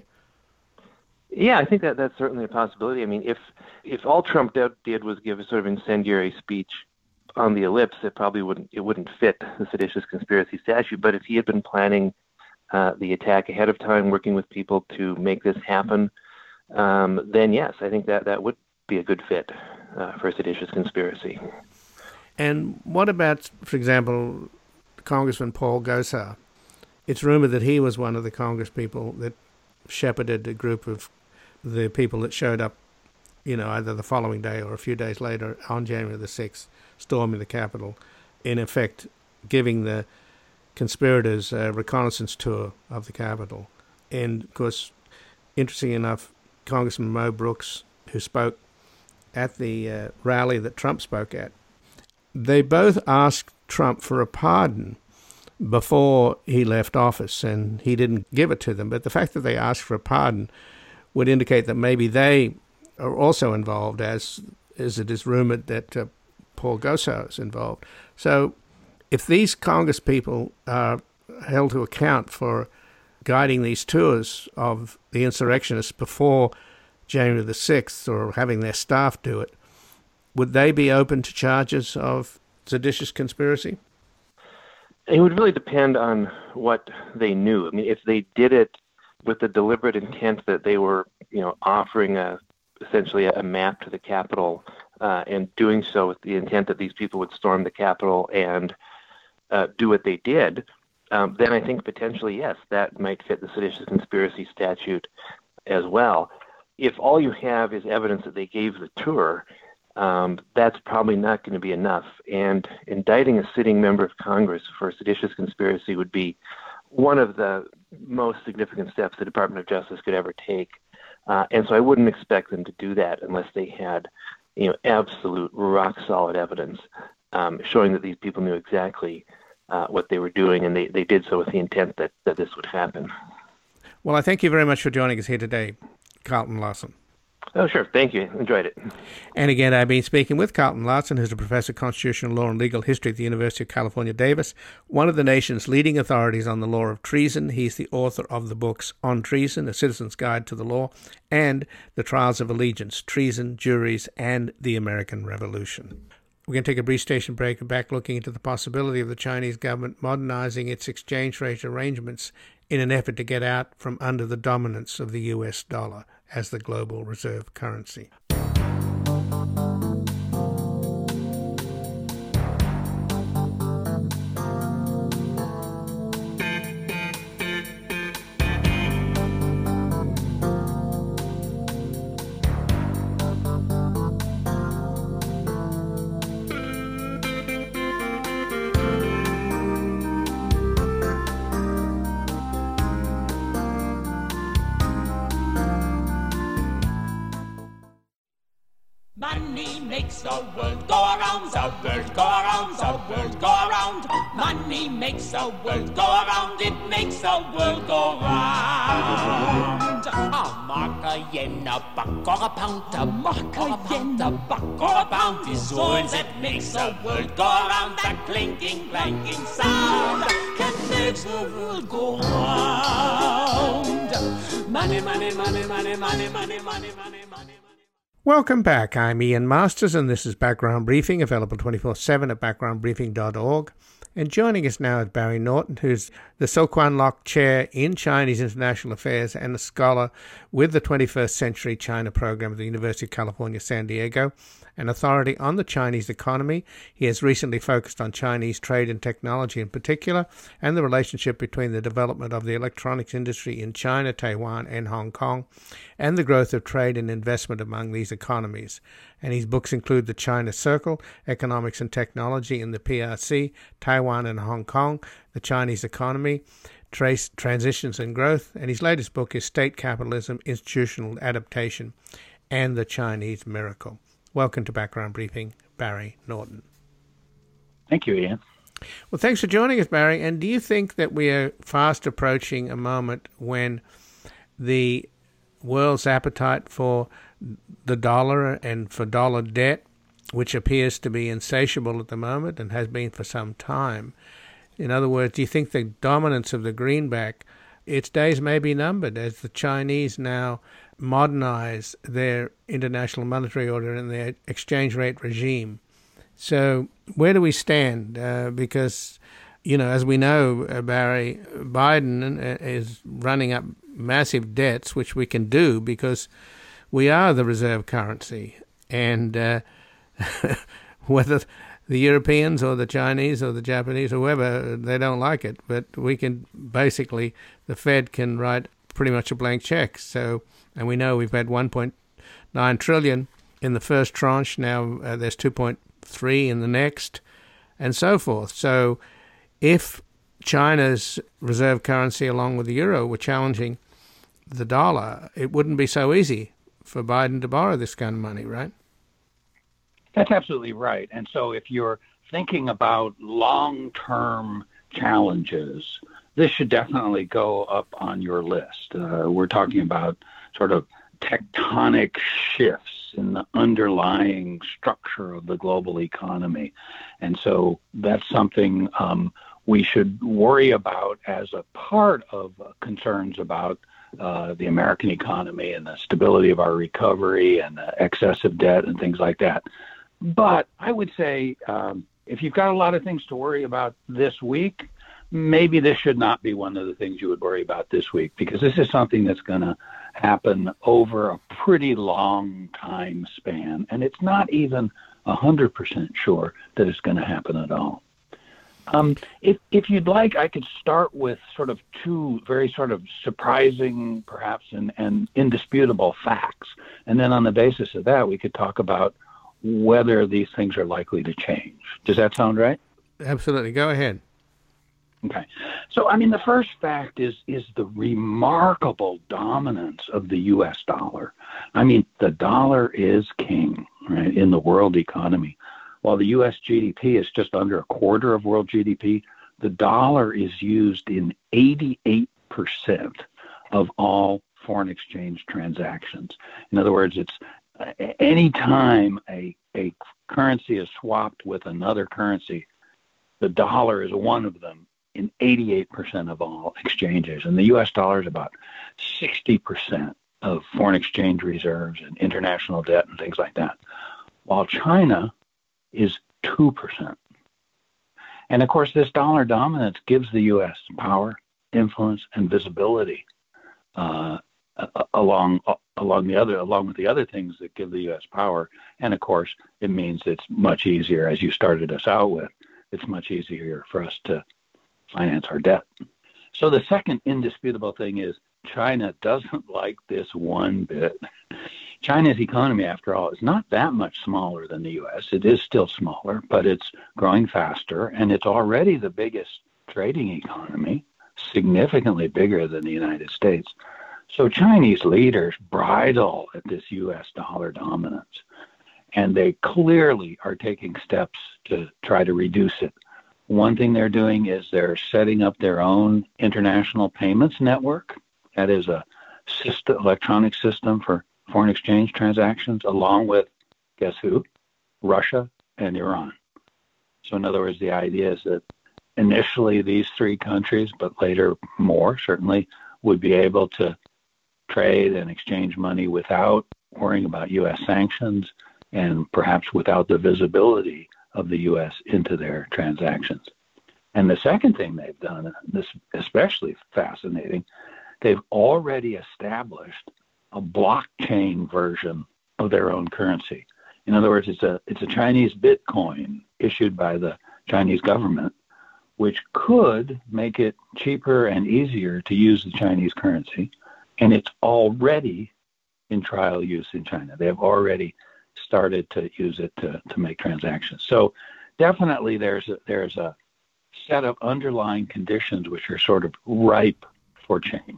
Yeah, I think that that's certainly a possibility. I mean, if if all Trump did, did was give a sort of incendiary speech on the ellipse, it probably wouldn't it wouldn't fit the seditious conspiracy statute. But if he had been planning uh, the attack ahead of time, working with people to make this happen, um, then yes, I think that that would be a good fit uh, for a seditious conspiracy. And what about, for example, Congressman Paul Gosar? It's rumored that he was one of the Congress people that shepherded a group of the people that showed up, you know, either the following day or a few days later on January the sixth, storming the Capitol, in effect giving the conspirators a reconnaissance tour of the Capitol. And, of course, interesting enough, Congressman Mo Brooks, who spoke at the uh, rally that Trump spoke at, they both asked Trump for a pardon before he left office, and he didn't give it to them. But the fact that they asked for a pardon would indicate that maybe they are also involved, as, as it is rumored that uh, Paul Gosar is involved. So if these Congress people are held to account for guiding these tours of the insurrectionists before January the sixth, or having their staff do it, would they be open to charges of seditious conspiracy? It would really depend on what they knew. I mean, if they did it with the deliberate intent that they were, you know, offering a essentially a map to the Capitol, uh, and doing so with the intent that these people would storm the Capitol and uh, do what they did, um, then I think potentially, yes, that might fit the seditious conspiracy statute as well. If all you have is evidence that they gave the tour, Um, that's probably not going to be enough. And indicting a sitting member of Congress for seditious conspiracy would be one of the most significant steps the Department of Justice could ever take. Uh, and so I wouldn't expect them to do that unless they had, you know, absolute rock solid evidence um, showing that these people knew exactly uh, what they were doing, and they, they did so with the intent that, that this would happen. Well, I thank you very much for joining us here today, Carlton Larson. Oh, sure. Thank you. Enjoyed it. And again, I've been speaking with Carlton Larson, who's a professor of constitutional law and legal history at the University of California, Davis, one of the nation's leading authorities on the law of treason. He's the author of the books On Treason, A Citizen's Guide to the Law, and The Trials of Allegiance, Treason, Juries, and the American Revolution. We're going to take a brief station break and back looking into the possibility of the Chinese government modernizing its exchange rate arrangements in an effort to get out from under the dominance of the U S dollar as the global reserve currency. makes the world go around, the world go around, the world go around. Money makes the world go around, it makes the world go round. A mark, a yen, a buck, or a pound, a mark, a yen, a buck, or a pound is all that makes the world go around. That clinking, clanking sound that makes the world go round. Money, money, money, money, money, money, money, money, money, money. Welcome back. I'm Ian Masters, and this is Background Briefing, available twenty-four seven at background briefing dot org. And joining us now is Barry Norton, who's the So Kwan Lock Chair in Chinese International Affairs and a scholar with the twenty-first Century China program at the University of California, San Diego, an authority on the Chinese economy. He has recently focused on Chinese trade and technology in particular, and the relationship between the development of the electronics industry in China, Taiwan, and Hong Kong, and the growth of trade and investment among these economies. And his books include The China Circle, Economics and Technology in the P R C, Taiwan and Hong Kong, The Chinese Economy, Trace Transitions and Growth, and his latest book is State Capitalism, Institutional Adaptation, and The Chinese Miracle. Welcome to Background Briefing, Barry Norton. Thank you, Ian. Well, thanks for joining us, Barry. And do you think that we are fast approaching a moment when the world's appetite for the dollar and for dollar debt, which appears to be insatiable at the moment and has been for some time, in other words, do you think the dominance of the greenback, its days may be numbered as the Chinese now modernize their international monetary order and their exchange rate regime? So where do we stand? Uh, because, you know, as we know, uh, Barry, Biden is running up massive debts, which we can do because we are the reserve currency. And uh, whether the Europeans or the Chinese or the Japanese or whoever, they don't like it. But we can basically, the Fed can write pretty much a blank check. So, and we know we've had one point nine trillion in the first tranche. Now uh, there's two point three in the next, and so forth. So if China's reserve currency along with the euro were challenging the dollar, it wouldn't be so easy for Biden to borrow this kind of money, right? That's absolutely right. And so if you're thinking about long-term challenges, this should definitely go up on your list. Uh, we're talking about sort of tectonic shifts in the underlying structure of the global economy. And so that's something um, we should worry about as a part of uh, concerns about uh, the American economy and the stability of our recovery and the excessive debt and things like that. But I would say um, if you've got a lot of things to worry about this week, maybe this should not be one of the things you would worry about this week, because this is something that's going to happen over a pretty long time span. And it's not even one hundred percent sure that it's going to happen at all. Um, if, if you'd like, I could start with sort of two very sort of surprising, perhaps, and, and indisputable facts. And then on the basis of that, we could talk about whether these things are likely to change. Does that sound right? Absolutely. Go ahead. Okay. So, I mean, the first fact is is the remarkable dominance of the U S dollar. I mean, the dollar is king, right, in the world economy. While the U S G D P is just under a quarter of world G D P, the dollar is used in eighty-eight percent of all foreign exchange transactions. In other words, it's uh, any time a, a currency is swapped with another currency, the dollar is one of them in eighty-eight percent of all exchanges. And the U S dollar is about sixty percent of foreign exchange reserves and international debt and things like that, while China is two percent. And of course, this dollar dominance gives the U S power, influence, and visibility uh, along along the other along with the other things that give the U S power. And of course, it means it's much easier, as you started us out with, it's much easier for us to finance our debt. So the second indisputable thing is China doesn't like this one bit. China's economy, after all, is not that much smaller than the U S. It is still smaller, but it's growing faster, and it's already the biggest trading economy, significantly bigger than the United States. So Chinese leaders bridle at this U S dollar dominance. and they clearly are taking steps to try to reduce it. One thing they're doing is they're setting up their own international payments network. That is a system, electronic system for foreign exchange transactions, along with, guess who? Russia and Iran. So in other words, the idea is that initially these three countries, but later more certainly, would be able to trade and exchange money without worrying about U S sanctions and perhaps without the visibility of the U S into their transactions. And the second thing they've done, this is especially fascinating, they've already established a blockchain version of their own currency. In other words, it's a it's a Chinese Bitcoin issued by the Chinese government, which could make it cheaper and easier to use the Chinese currency. And it's already in trial use in China. They have already started to use it to, to make transactions. So definitely there's a, there's a set of underlying conditions which are sort of ripe for change.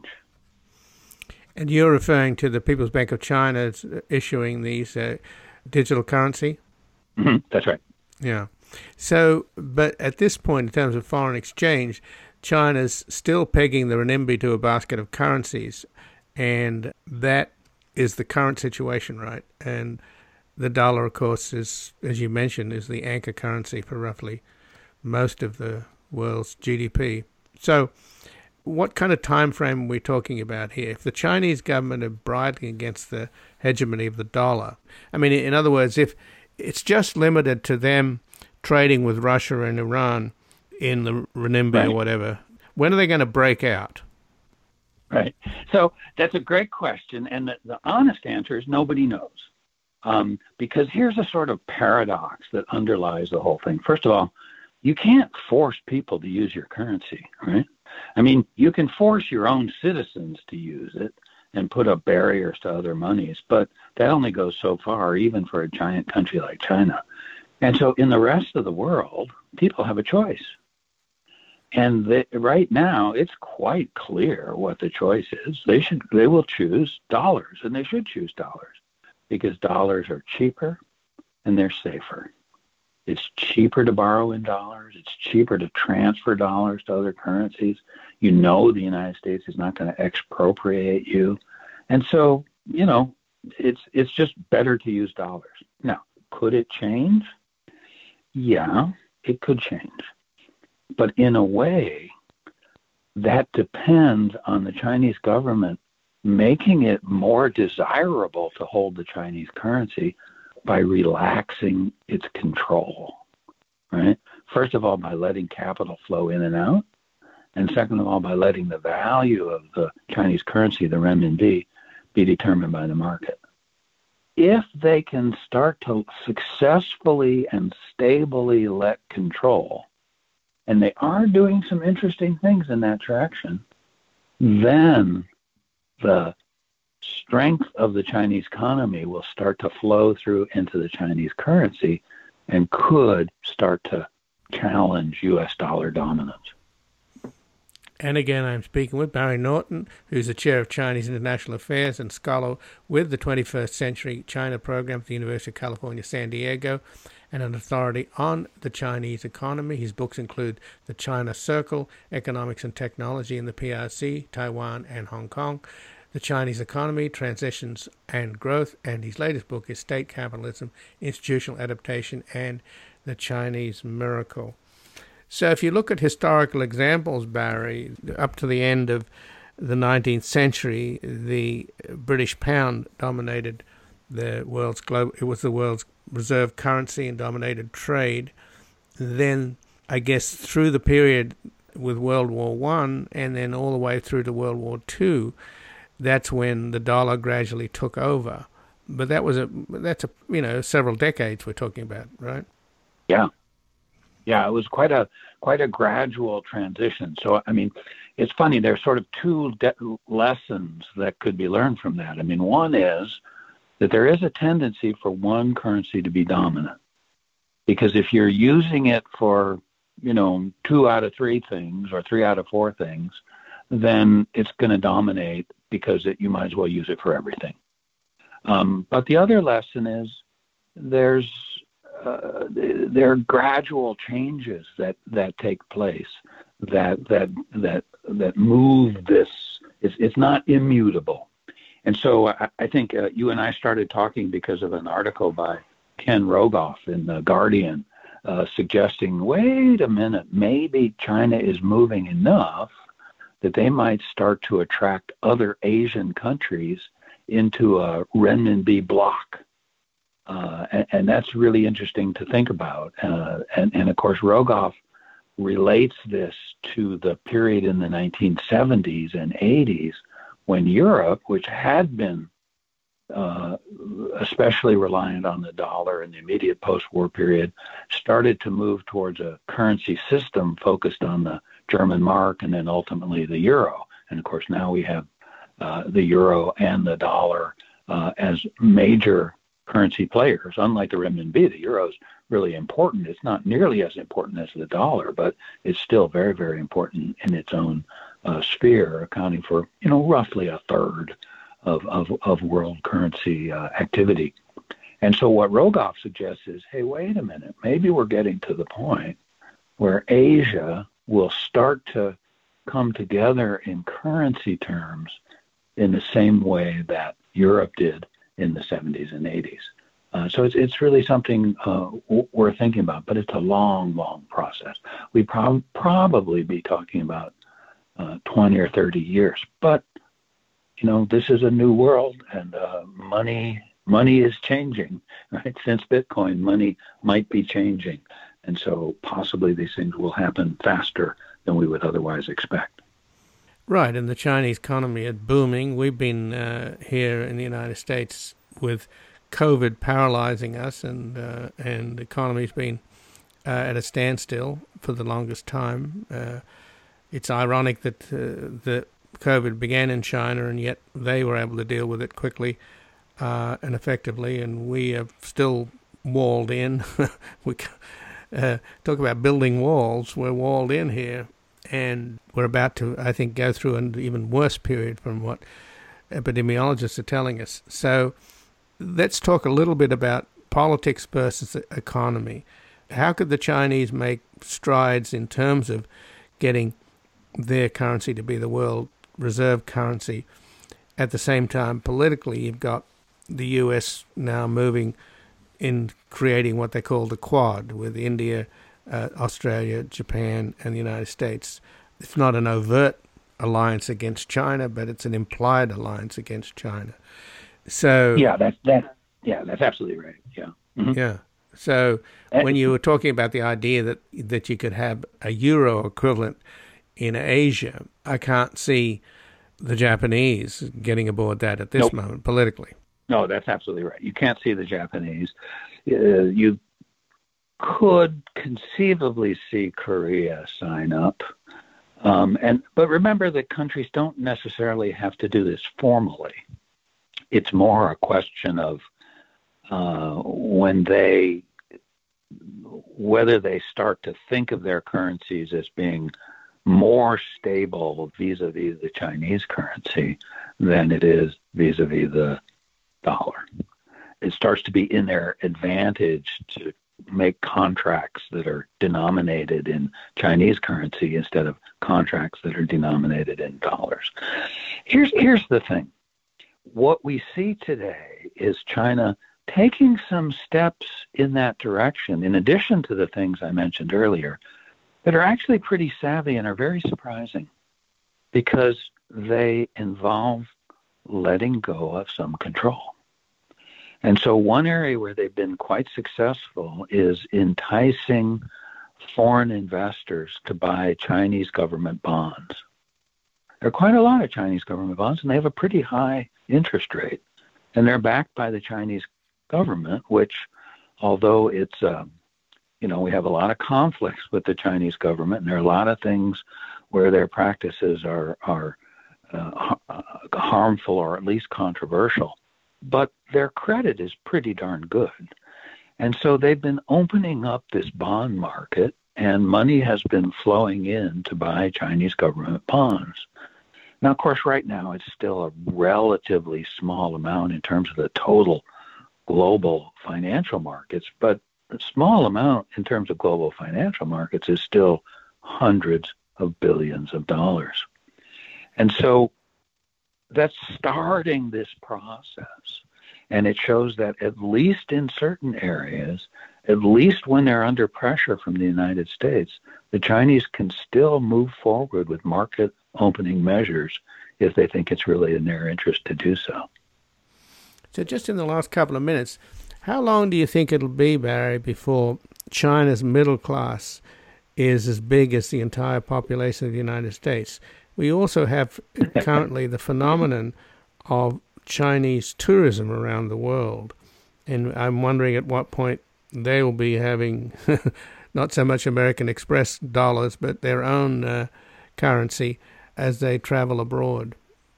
And you're referring to the People's Bank of China issuing these uh, digital currency? Mm-hmm. That's right. Yeah. So, but at this point, in terms of foreign exchange, China's still pegging the renminbi to a basket of currencies, and that is the current situation, right? And the dollar, of course, is, as you mentioned, is the anchor currency for roughly most of the world's G D P. So what kind of time frame are we talking about here? If the Chinese government are bridling against the hegemony of the dollar, I mean, in other words, if it's just limited to them trading with Russia and Iran in the renminbi right. or whatever, when are they going to break out? Right. So that's a great question. And the, the honest answer is nobody knows. Um, because here's a sort of paradox that underlies the whole thing. First of all, you can't force people to use your currency, right? I mean, you can force your own citizens to use it and put up barriers to other monies, but that only goes so far, even for a giant country like China. And so in the rest of the world, people have a choice. And they, right now, it's quite clear what the choice is. They should, they will choose dollars, and they should choose dollars because dollars are cheaper and they're safer. It's cheaper to borrow in dollars. It's cheaper to transfer dollars to other currencies. You know the United States is not going to expropriate you. And so, you know, it's it's just better to use dollars. Now, could it change? Yeah, it could change. But in a way, that depends on the Chinese government making it more desirable to hold the Chinese currency by relaxing its control, right? First of all, by letting capital flow in and out. And second of all, by letting the value of the Chinese currency, the renminbi, be determined by the market. If they can start to successfully and stably let control, and they are doing some interesting things in that direction, then the strength of the Chinese economy will start to flow through into the Chinese currency and could start to challenge U S dollar dominance. And again, I'm speaking with Barry Norton, who's the chair of Chinese International Affairs and scholar with the twenty-first Century China Program at the University of California, San Diego, and an authority on the Chinese economy. His books include The China Circle, Economics and Technology in the P R C, Taiwan and Hong Kong, The Chinese Economy, Transitions and Growth, and his latest book is State Capitalism, Institutional Adaptation, and the Chinese Miracle. So if you look at historical examples, Barry, up to the end of the nineteenth century, the British pound dominated the world's global, it was the world's reserve currency and dominated trade. Then, I guess, through the period with World War One and then all the way through to World War Two, that's when the dollar gradually took over. But that was a, that's a, you know, several decades we're talking about, right? Yeah. Yeah, it was quite a quite a gradual transition. So, I mean, it's funny. There's sort of two de- lessons that could be learned from that. I mean, one is that there is a tendency for one currency to be dominant. Because if you're using it for, you know, two out of three things or three out of four things, then it's going to dominate because it, you might as well use it for everything. Um, but the other lesson is there's uh, there are gradual changes that, that take place that that that that move this. It's it's not immutable, and so I, I think uh, you and I started talking because of an article by Ken Rogoff in the Guardian, uh, suggesting, wait a minute, maybe China is moving enough that they might start to attract other Asian countries into a renminbi bloc. Uh, and, and that's really interesting to think about. Uh, and, and of course, Rogoff relates this to the period in the nineteen seventies and eighties when Europe, which had been uh, especially reliant on the dollar in the immediate post-war period, started to move towards a currency system focused on the German mark and then ultimately the euro. And of course, now we have uh, the euro and the dollar uh, as major currency players. Unlike the renminbi, the euro is really important. It's not nearly as important as the dollar, but it's still very, very important in its own uh, sphere, accounting for, you know, roughly a third of, of, of world currency uh, activity. And so what Rogoff suggests is, hey, wait a minute, maybe we're getting to the point where Asia will start to come together in currency terms in the same way that Europe did in the seventies and eighties. Uh, so it's it's really something uh, w- we're thinking about, but it's a long, long process. We'd prob- probably be talking about uh, twenty or thirty years. But, you know, this is a new world, and uh, money money is changing, right? Since Bitcoin, money might be changing. And so possibly these things will happen faster than we would otherwise expect. Right, and the Chinese economy is booming. We've been uh, here in the United States with COVID paralyzing us, and uh, and the economy's been uh, at a standstill for the longest time. Uh, it's ironic that uh, the COVID began in China, and yet they were able to deal with it quickly uh, and effectively, and we are still walled in. we uh, talk about building walls. We're walled in here. And we're about to, I think, go through an even worse period from what epidemiologists are telling us. So let's talk a little bit about politics versus economy. How could the Chinese make strides in terms of getting their currency to be the world reserve currency? At the same time, politically, you've got the U S now moving in creating what they call the Quad, with India, Uh, Australia, Japan, and the United States. It's not an overt alliance against China, but it's an implied alliance against China. So yeah, that's that. Yeah, that's absolutely right. Yeah, mm-hmm. yeah. So when you were talking about the idea that that you could have a euro equivalent in Asia, I can't see the Japanese getting aboard that at this nope. moment politically. No, that's absolutely right. You can't see the Japanese. Uh, you could conceivably see Korea sign up. Um, and but remember that countries don't necessarily have to do this formally. It's more a question of uh, when they, whether they start to think of their currencies as being more stable vis-a-vis the Chinese currency than it is vis-a-vis the dollar. It starts to be in their advantage to make contracts that are denominated in Chinese currency instead of contracts that are denominated in dollars. Here's here's the thing. What we see today is China taking some steps in that direction, in addition to the things I mentioned earlier, that are actually pretty savvy and are very surprising because they involve letting go of some control. And so one area where they've been quite successful is enticing foreign investors to buy Chinese government bonds. There are quite a lot of Chinese government bonds, and they have a pretty high interest rate. And they're backed by the Chinese government, which, although it's, uh, you know, we have a lot of conflicts with the Chinese government, and there are a lot of things where their practices are, are uh, harmful or at least controversial. But their credit is pretty darn good. And so they've been opening up this bond market, and money has been flowing in to buy Chinese government bonds. Now, of course, right now it's still a relatively small amount in terms of the total global financial markets, but a small amount in terms of global financial markets is still hundreds of billions of dollars. And so that's starting this process. And it shows that at least in certain areas, at least when they're under pressure from the United States, the Chinese can still move forward with market opening measures if they think it's really in their interest to do so. So just in the last couple of minutes, how long do you think it'll be, Barry, before China's middle class is as big as the entire population of the United States? We also have currently the phenomenon of Chinese tourism around the world. And I'm wondering at what point they will be having not so much American Express dollars, but their own uh, currency as they travel abroad.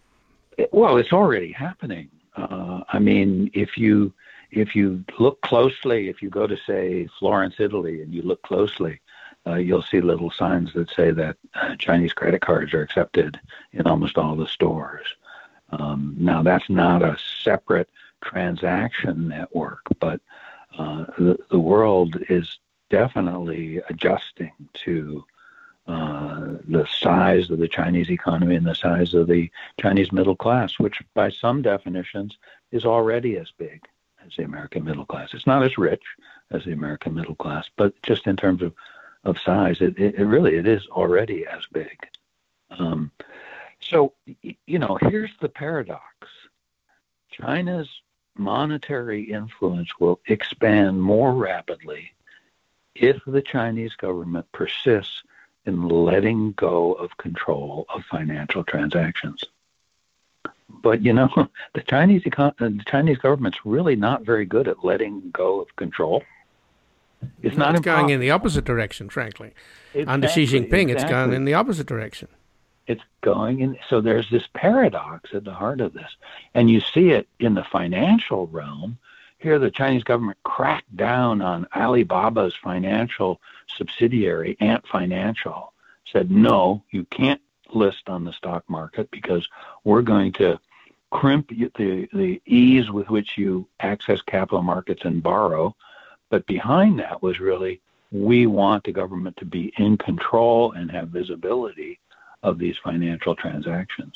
Well, it's already happening. Uh, I mean, if you if you look closely, if you go to, say, Florence, Italy, and you look closely, uh, you'll see little signs that say that uh, Chinese credit cards are accepted in almost all the stores. Um, now, that's not a separate transaction network, but uh, the, the world is definitely adjusting to uh, the size of the Chinese economy and the size of the Chinese middle class, which by some definitions is already as big as the American middle class. It's not as rich as the American middle class, but just in terms of, of size, it, it, it really it is already as big. Um, so, you know, here's the paradox. China's monetary influence will expand more rapidly if the Chinese government persists in letting go of control of financial transactions. But, you know, the Chinese econ- the Chinese government's really not very good at letting go of control. It's no, not it's going in the opposite direction, frankly. Exactly, Under Xi Jinping, exactly. It's going in the opposite direction. It's going in. So there's this paradox at the heart of this. And you see it in the financial realm. Here, the Chinese government cracked down on Alibaba's financial subsidiary, Ant Financial, said, no, you can't list on the stock market because we're going to crimp the, the ease with which you access capital markets and borrow. But behind that was really, we want the government to be in control and have visibility of these financial transactions.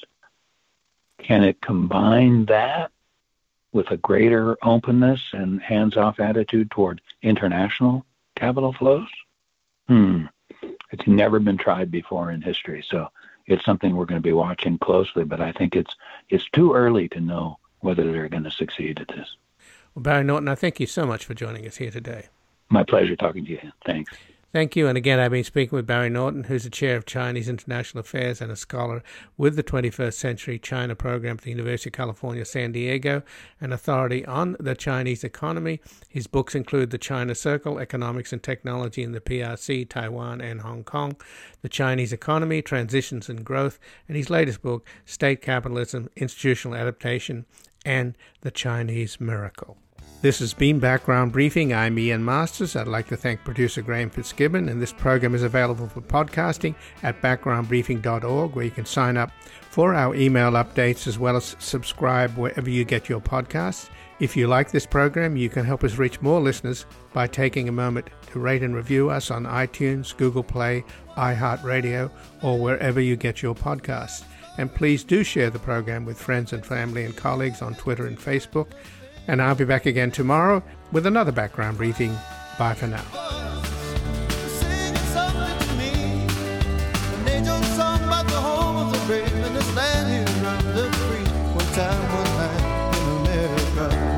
Can it combine that with a greater openness and hands-off attitude toward international capital flows? Hmm. It's never been tried before in history, so it's something we're going to be watching closely, but I think it's it's too early to know whether they're going to succeed at this. Well, Barry Norton, I thank you so much for joining us here today. My pleasure talking to you. Thanks. Thank you. And again, I've been speaking with Barry Norton, who's the chair of Chinese International Affairs and a scholar with the twenty-first Century China Program at the University of California, San Diego, an authority on the Chinese economy. His books include The China Circle, Economics and Technology in the P R C, Taiwan and Hong Kong, The Chinese Economy, Transitions and Growth, and his latest book, State Capitalism, Institutional Adaptation, and The Chinese Miracle. This has been Background Briefing. I'm Ian Masters. I'd like to thank producer Graham Fitzgibbon, and this program is available for podcasting at background briefing dot org, where you can sign up for our email updates as well as subscribe wherever you get your podcasts. If you like this program, you can help us reach more listeners by taking a moment to rate and review us on iTunes, Google Play, iHeartRadio, or wherever you get your podcasts. And please do share the program with friends and family and colleagues on Twitter and Facebook. And I'll be back again tomorrow with another Background Briefing. Bye for now. Time, one night in America.